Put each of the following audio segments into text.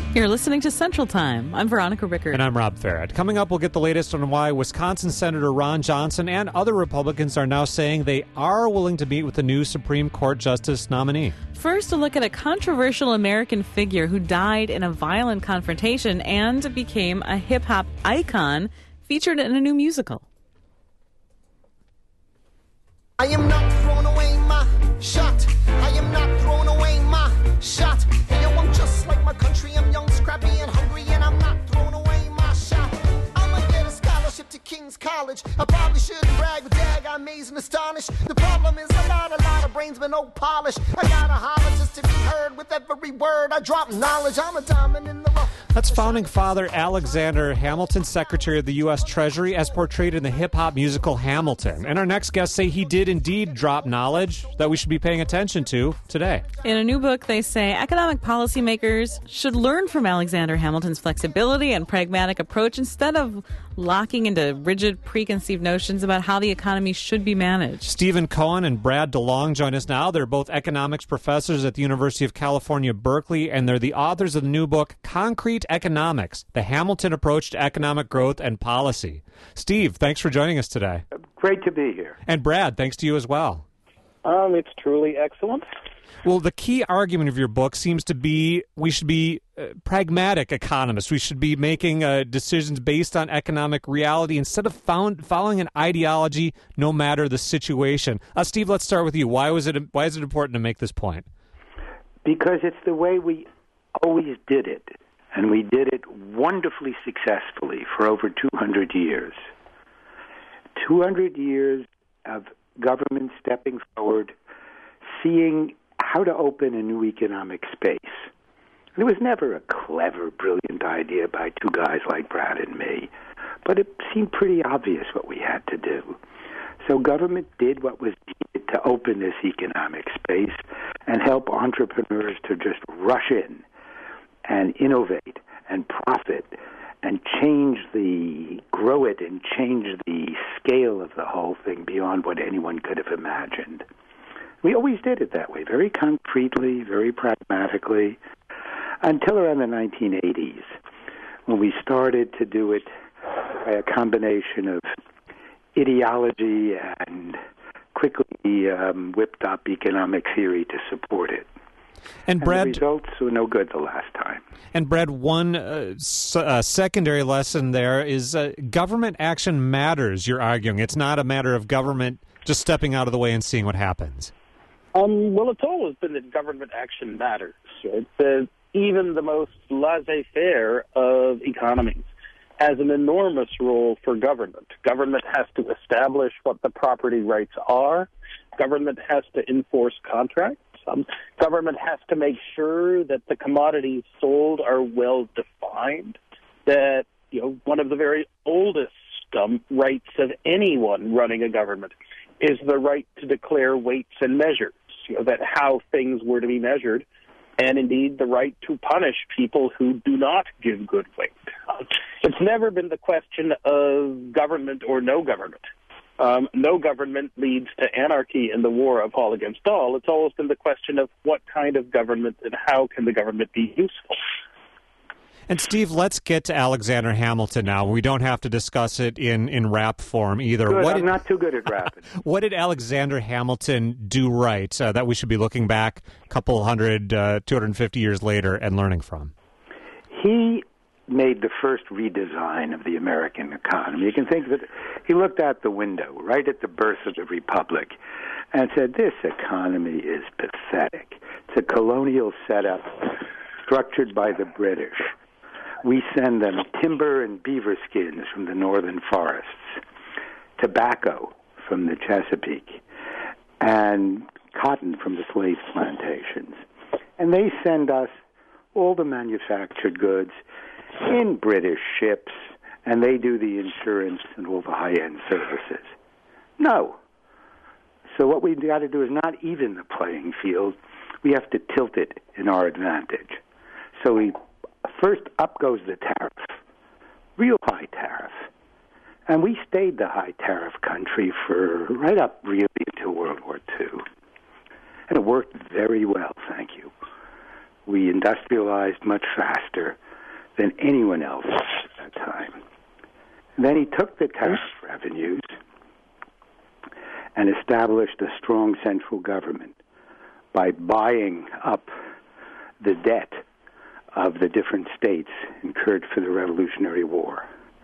You're listening to Central Time. I'm Veronica Rickard. And I'm Rob Farrett. Coming up, we'll get the latest on why Wisconsin Senator Ron Johnson and other Republicans are now saying they are willing to meet with the new Supreme Court Justice nominee. First, a look at a controversial American figure who died in a violent confrontation and became a hip-hop icon featured in a new musical. I am not throwing away my shot. I am not throwing away my shot. Hey, yo, I'm just like my country. I'm young, scrappy, and hungry, and I'm not throwing away my shot. I'ma get a scholarship to King's College. I probably shouldn't brag, but dag, I'm amazed and astonished. The problem is a lot of brains, but no polish. I gotta holler just to be heard with every word. I drop knowledge. I'm a diamond in the rough. That's founding father Alexander Hamilton, Secretary of the U.S. Treasury, as portrayed in the hip-hop musical Hamilton. And our next guests say he did indeed drop knowledge that we should be paying attention to today. In a new book, they say economic policymakers should learn from Alexander Hamilton's flexibility and pragmatic approach instead of locking into rigid, preconceived notions about how the economy should be managed. Stephen Cohen and Brad DeLong join us now. They're both economics professors at the University of California, Berkeley, and they're the authors of the new book, Concrete Economics, The Hamilton Approach to Economic Growth and Policy. Steve, thanks for joining us today. Great to be here. And Brad, thanks to you as well. It's truly excellent. Well, the key argument of your book seems to be we should be pragmatic economists. We should be making decisions based on economic reality instead of following an ideology, no matter the situation. Steve, let's start with you. Why is it important to make this point? Because it's the way we always did it, and we did it wonderfully successfully for over 200 years. 200 years of government stepping forward, seeing how to open a new economic space. It was never a clever, brilliant idea by two guys like Brad and me, but it seemed pretty obvious what we had to do. So government did what was needed to open this economic space and help entrepreneurs to just rush in and innovate and profit and grow it and change the scale of the whole thing beyond what anyone could have imagined. We always did it that way, very concretely, very pragmatically, until around the 1980s, when we started to do it by a combination of ideology and quickly whipped up economic theory to support it. And Brad, the results were no good the last time. And Brad, one secondary lesson there is government action matters, you're arguing. It's not a matter of government just stepping out of the way and seeing what happens. Well, it's always been that government action matters. Right? Even the most laissez-faire of economies has an enormous role for government. Government has to establish what the property rights are. Government has to enforce contracts. Government has to make sure that the commodities sold are well defined. That, one of the very oldest rights of anyone running a government is the right to declare weights and measures, that how things were to be measured, and indeed the right to punish people who do not give good weight. It's never been the question of government or no government. No government leads to anarchy and the war of all against all. It's always been the question of what kind of government and how can the government be useful. And Steve, let's get to Alexander Hamilton now. We don't have to discuss it in rap form either. Good, I'm not too good at rapping. What did Alexander Hamilton do right that we should be looking back a couple 250 years later and learning from? He made the first redesign of the American economy. You can think that he looked out the window right at the birth of the Republic and said, this economy is pathetic. It's a colonial setup structured by the British. We send them timber and beaver skins from the northern forests, tobacco from the Chesapeake, and cotton from the slave plantations. And they send us all the manufactured goods in British ships, and they do the insurance and all the high-end services. No. So what we've got to do is not even the playing field. We have to tilt it in our advantage. So first up goes the tariff, real high tariff. And we stayed the high tariff country for right up really until World War II. And it worked very well, thank you. We industrialized much faster than anyone else at that time. And then he took the tariff revenues and established a strong central government by buying up the debt of the different states incurred for the Revolutionary War,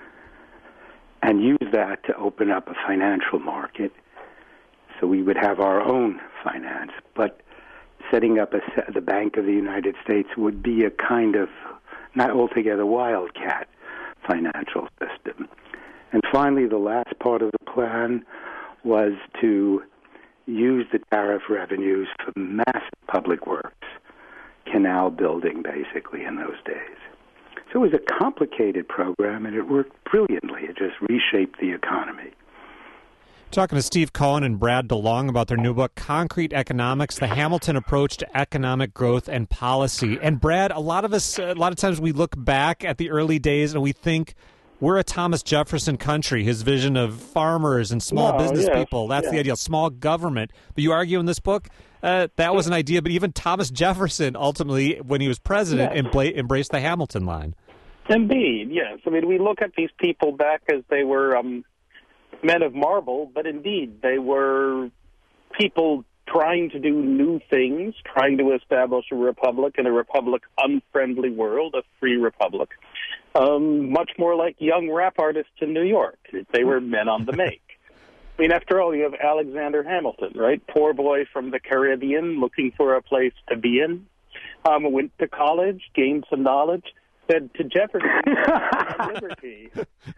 and used that to open up a financial market so we would have our own finance. But setting up the Bank of the United States would be a kind of not altogether wildcat financial system. And finally, the last part of the plan was to use the tariff revenues for massive public works, canal building, basically, in those days. So it was a complicated program, and it worked brilliantly. It just reshaped the economy. Talking to Steve Cohen and Brad DeLong about their new book, Concrete Economics, The Hamilton Approach to Economic Growth and Policy. And Brad, a lot of times we look back at the early days and we think we're a Thomas Jefferson country, his vision of farmers and small business people. That's the ideal, small government. But you argue in this book that was an idea, but even Thomas Jefferson ultimately, when he was president, embraced the Hamilton line. Indeed, yes. I mean, we look at these people back as they were men of marble, but indeed they were people trying to do new things, trying to establish a republic in a republic-unfriendly world, a free republic. Much more like young rap artists in New York. They were men on the make. I mean, after all, you have Alexander Hamilton, right? Poor boy from the Caribbean looking for a place to be in. Went to college, gained some knowledge, said to Jefferson, liberty.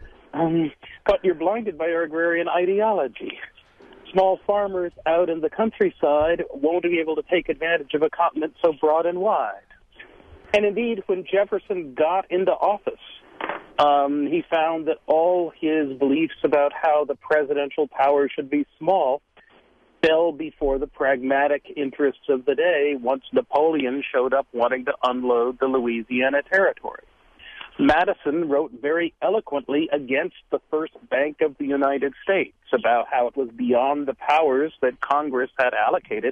But you're blinded by our agrarian ideology. Small farmers out in the countryside won't be able to take advantage of a continent so broad and wide. And indeed, when Jefferson got into office, he found that all his beliefs about how the presidential power should be small fell before the pragmatic interests of the day once Napoleon showed up wanting to unload the Louisiana Territory. Madison wrote very eloquently against the first Bank of the United States about how it was beyond the powers that Congress had allocated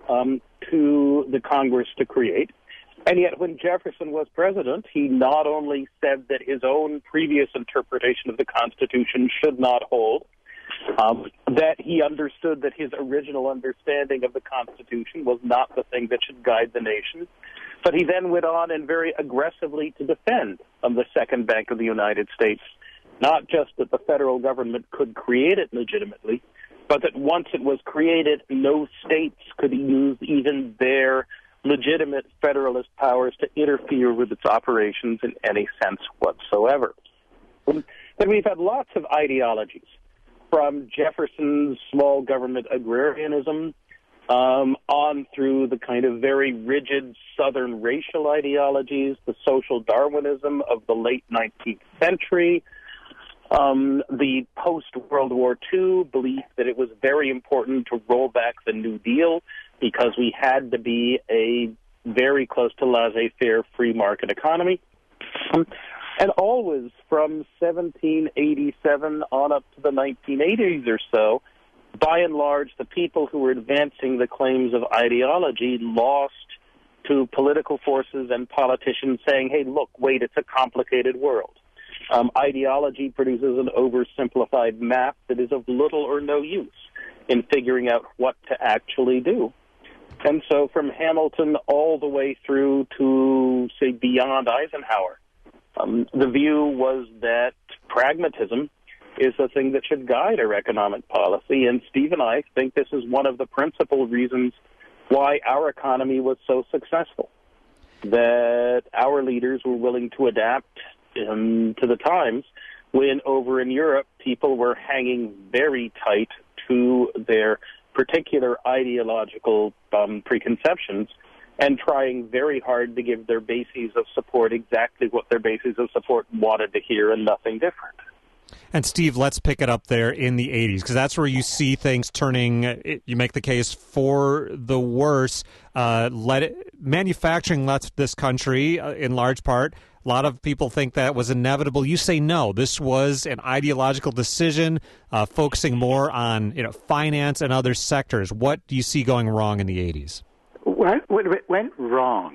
to the Congress to create. And yet when Jefferson was president, he not only said that his own previous interpretation of the Constitution should not hold, that he understood that his original understanding of the Constitution was not the thing that should guide the nation, but he then went on and very aggressively to defend the Second Bank of the United States, not just that the federal government could create it legitimately, but that once it was created, no states could use even their legitimate federalist powers to interfere with its operations in any sense whatsoever. Then we've had lots of ideologies, from Jefferson's small government agrarianism on through the kind of very rigid Southern racial ideologies, the social Darwinism of the late 19th century, the post-World War II belief that it was very important to roll back the New Deal because we had to be a very close to laissez-faire free market economy. And always from 1787 on up to the 1980s or so, by and large, the people who were advancing the claims of ideology lost to political forces and politicians saying, hey, look, wait, it's a complicated world. Ideology produces an oversimplified map that is of little or no use in figuring out what to actually do. And so from Hamilton all the way through to, say, beyond Eisenhower, the view was that pragmatism is the thing that should guide our economic policy. And Steve and I think this is one of the principal reasons why our economy was so successful, that our leaders were willing to adapt to the times when over in Europe people were hanging very tight to their particular ideological preconceptions and trying very hard to give their bases of support exactly what their bases of support wanted to hear and nothing different. And Steve, let's pick it up there in the 80s, because that's where you see things turning, you make the case for the worse. Manufacturing left this country in large part. A lot of people think that was inevitable. You say no. This was an ideological decision, focusing more on finance and other sectors. What do you see going wrong in the 80s? What went wrong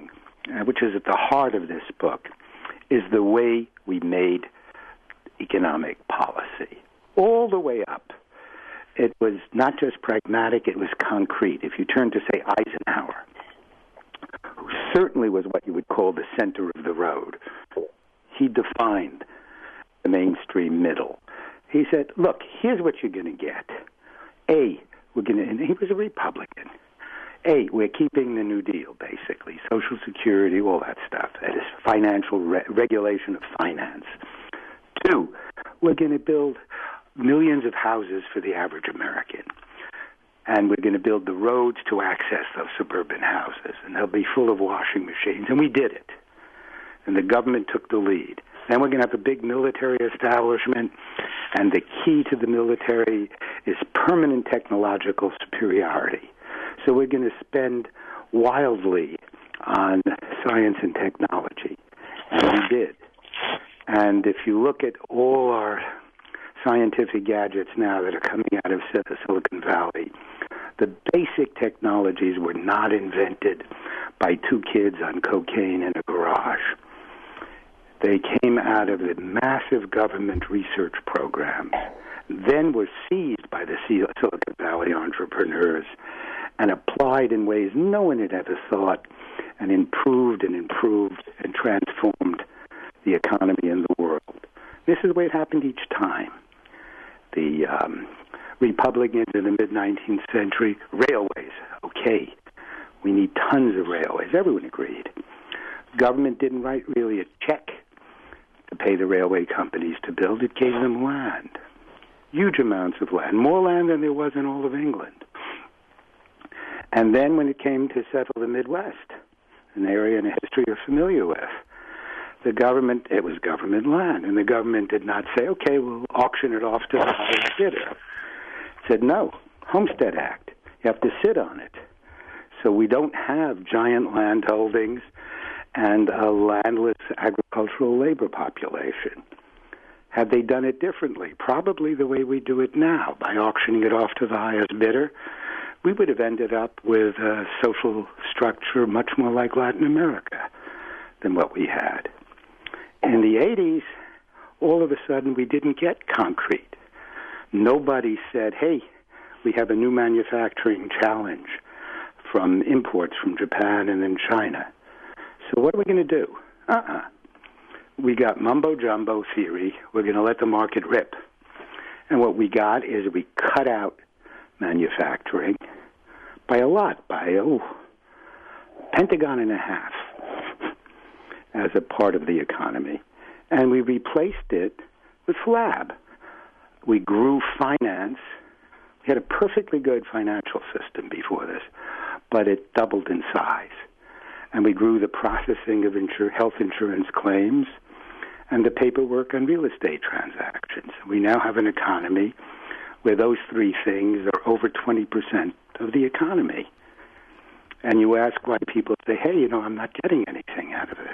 which is at the heart of this book, is the way we made economic policy. All the way up. It was not just pragmatic, it was concrete. If you turn to, say, Eisenhower, who certainly was what you would call the center of the road, he defined the mainstream middle. He said, look, here's what you're going to get. A, and he was a Republican. A, we're keeping the New Deal, basically, Social Security, all that stuff. That is financial regulation of finance. 2, we're going to build millions of houses for the average American. And we're going to build the roads to access those suburban houses. And they'll be full of washing machines. And we did it. And the government took the lead. Then we're going to have a big military establishment. And the key to the military is permanent technological superiority. So we're going to spend wildly on science and technology. And we did. And if you look at all our scientific gadgets now that are coming out of Silicon Valley, the basic technologies were not invented by 2 kids on cocaine in a garage. They came out of the massive government research programs, then were seized by the Silicon Valley entrepreneurs and applied in ways no one had ever thought, and improved and transformed the economy and the world. This is the way it happened each time. The Republicans in the mid-19th century, railways, okay, we need tons of railways. Everyone agreed. Government didn't write really a check to pay the railway companies to build. It gave them land, huge amounts of land, more land than there was in all of England. And then when it came to settle the Midwest, an area and a history you're familiar with, the government, it was government land, and the government did not say, okay, we'll auction it off to the highest bidder. It said, no, Homestead Act, you have to sit on it. So we don't have giant land holdings and a landless agricultural labor population. Had they done it differently, probably the way we do it now, by auctioning it off to the highest bidder, we would have ended up with a social structure much more like Latin America than what we had. In the 80s, all of a sudden, we didn't get concrete. Nobody said, hey, we have a new manufacturing challenge from imports from Japan and then China. So what are we going to do? We got mumbo-jumbo theory. We're going to let the market rip. And what we got is we cut out manufacturing by a lot, by Pentagon and a half as a part of the economy. And we replaced it with FLAB. We grew finance. We had a perfectly good financial system before this, but it doubled in size. And we grew the processing of health insurance claims and the paperwork on real estate transactions. We now have an economy where those 3 things are over 20% of the economy. And you ask why people say, hey, I'm not getting anything out of this.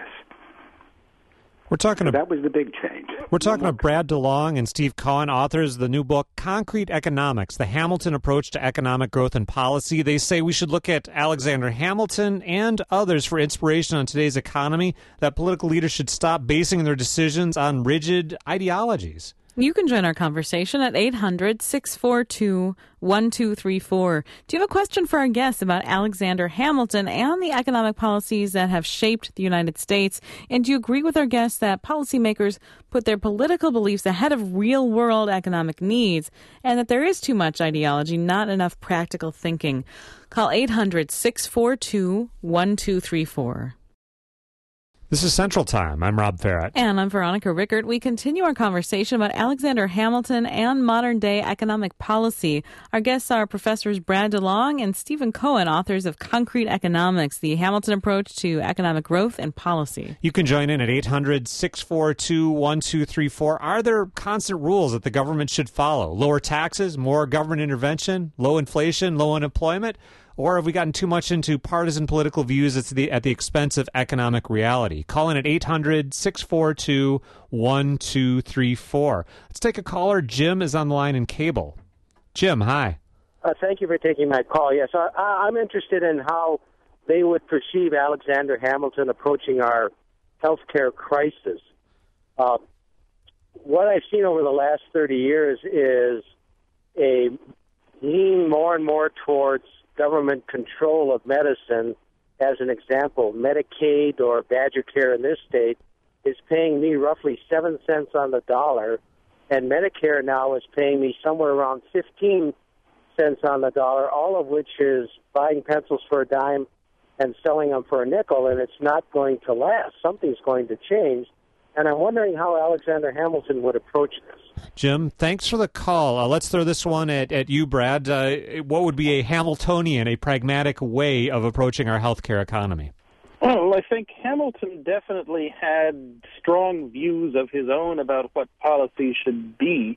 That was the big change. We're talking about Brad DeLong and Steve Cohen, authors of the new book, Concrete Economics, The Hamilton Approach to Economic Growth and Policy. They say we should look at Alexander Hamilton and others for inspiration on today's economy, that political leaders should stop basing their decisions on rigid ideologies. You can join our conversation at 800-642-1234. Do you have a question for our guests about Alexander Hamilton and the economic policies that have shaped the United States? And do you agree with our guests that policymakers put their political beliefs ahead of real-world economic needs and that there is too much ideology, not enough practical thinking? Call 800-642-1234. This is Central Time. I'm Rob Farrett. And I'm Veronica Rickert. We continue our conversation about Alexander Hamilton and modern-day economic policy. Our guests are Professors Brad DeLong and Stephen Cohen, authors of Concrete Economics, the Hamilton Approach to Economic Growth and Policy. You can join in at 800-642-1234. Are there constant rules that the government should follow? Lower taxes, more government intervention, low inflation, low unemployment? Or have we gotten too much into partisan political views at the expense of economic reality? Call in at 800-642-1234. Let's take a caller. Jim is on the line in Cable. Jim, hi. Thank you for taking my call. Yes, I'm interested in how they would perceive Alexander Hamilton approaching our healthcare crisis. What I've seen over the last 30 years is a lean more and more towards government control of medicine. As an example, Medicaid or Badger Care in this state is paying me roughly 7 cents on the dollar, and Medicare now is paying me somewhere around 15 cents on the dollar, all of which is buying pencils for a dime and selling them for a nickel, and it's not going to last. Something's going to change, and I'm wondering how Alexander Hamilton would approach this. Jim, thanks for the call. Let's throw this one at you, Brad. What would be a Hamiltonian, a pragmatic way of approaching our healthcare economy? Well, I think Hamilton definitely had strong views of his own about what policy should be.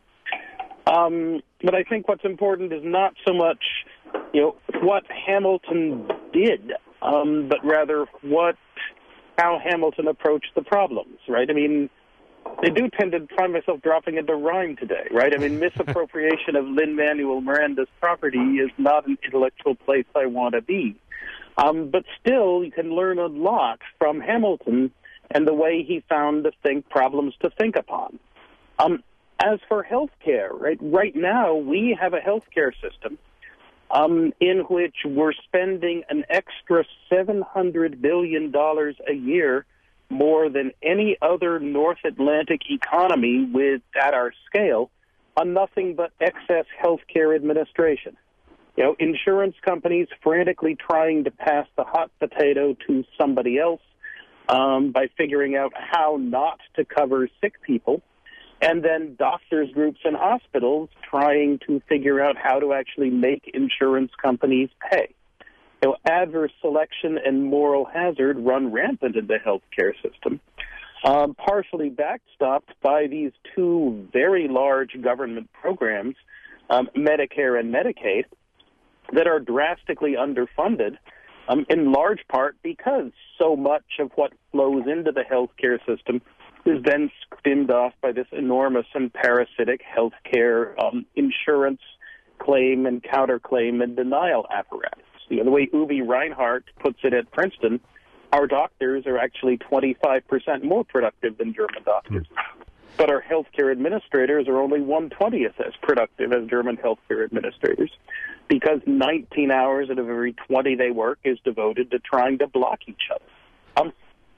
But I think what's important is not so much, what Hamilton did, but rather how Hamilton approached the problems, right? I mean, I do tend to find myself dropping into rhyme today, right? I mean, misappropriation of Lin-Manuel Miranda's property is not an intellectual place I want to be. But still, you can learn a lot from Hamilton and the way he found to think problems to think upon. As for healthcare, right now we have a healthcare system in which we're spending an extra $700 billion a year, more than any other North Atlantic economy at our scale, on nothing but excess healthcare administration. Insurance companies frantically trying to pass the hot potato to somebody else by figuring out how not to cover sick people, and then doctors' groups and hospitals trying to figure out how to actually make insurance companies pay. Adverse selection and moral hazard run rampant in the healthcare system, partially backstopped by these two very large government programs, Medicare and Medicaid, that are drastically underfunded, in large part because so much of what flows into the healthcare system is then skimmed off by this enormous and parasitic healthcare insurance claim and counterclaim and denial apparatus. The way Uwe Reinhardt puts it at Princeton, our doctors are actually 25% more productive than German doctors. But our healthcare administrators are only 1/20th as productive as German healthcare administrators, because 19 hours out of every 20 they work is devoted to trying to block each other.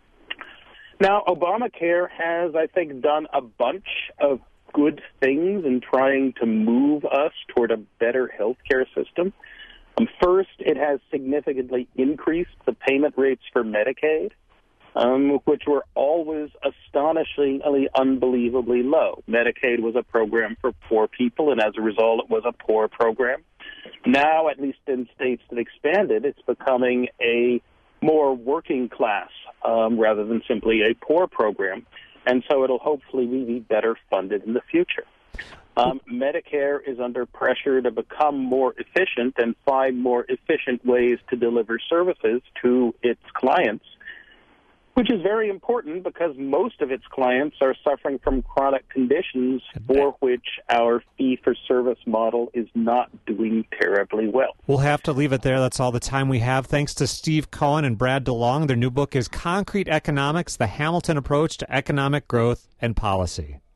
Now, Obamacare has, I think, done a bunch of good things in trying to move us toward a better healthcare system. First, it has significantly increased the payment rates for Medicaid, which were always astonishingly, unbelievably low. Medicaid was a program for poor people, and as a result, it was a poor program. Now, at least in states that expanded, it's becoming a more working class rather than simply a poor program, and so it'll hopefully be better funded in the future. Medicare is under pressure to become more efficient and find more efficient ways to deliver services to its clients, which is very important because most of its clients are suffering from chronic conditions for which our fee-for-service model is not doing terribly well. We'll have to leave it there. That's all the time we have. Thanks to Steve Cohen and Brad DeLong. Their new book is Concrete Economics, The Hamilton Approach to Economic Growth and Policy.